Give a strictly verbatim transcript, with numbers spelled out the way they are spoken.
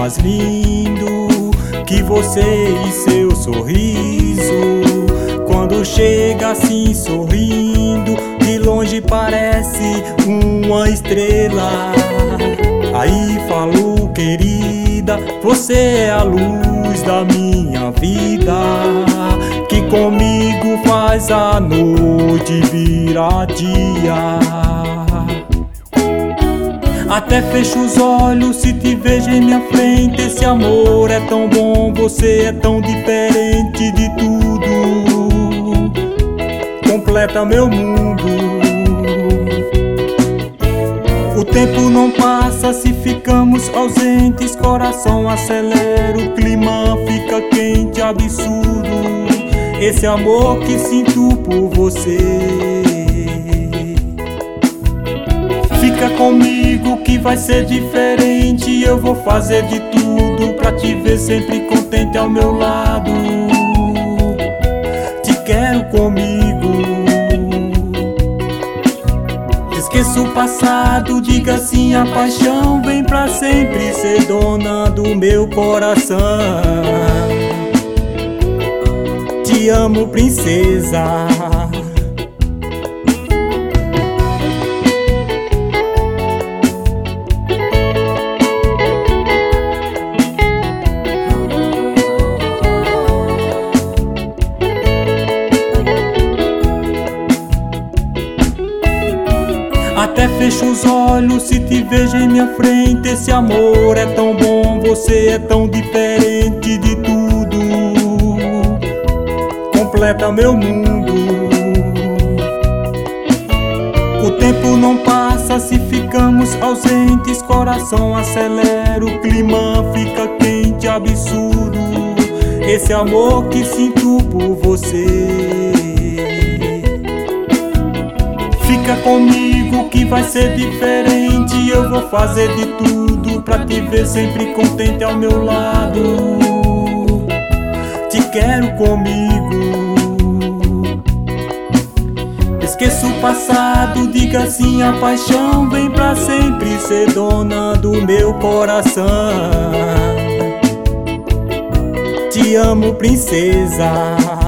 mais lindo que você e seu sorriso. Quando chega assim sorrindo, de longe parece uma estrela. Aí falo, querida, você é a luz da minha vida, que comigo faz a noite virar dia. Até fecho os olhos se te vejo em minha frente. Esse amor é tão bom, você é tão diferente de tudo, completa meu mundo. O tempo não passa se ficamos ausentes, coração acelera, o clima fica quente, absurdo, esse amor que sinto por você. Fica comigo que vai ser diferente, eu vou fazer de tudo pra te ver sempre contente ao meu lado. Te quero comigo, esqueço o passado, diga sim a paixão, vem pra sempre ser dona do meu coração. Te amo, princesa. Até fecho os olhos se te vejo em minha frente. Esse amor é tão bom, você é tão diferente de tudo, completa meu mundo. O tempo não passa se ficamos ausentes, coração acelera, o clima fica quente, absurdo, esse amor que sinto por você. Fica comigo que vai ser diferente, eu vou fazer de tudo pra te ver sempre contente ao meu lado. Te quero comigo, esqueço o passado, diga sim a paixão, vem pra sempre ser dona do meu coração. Te amo, princesa.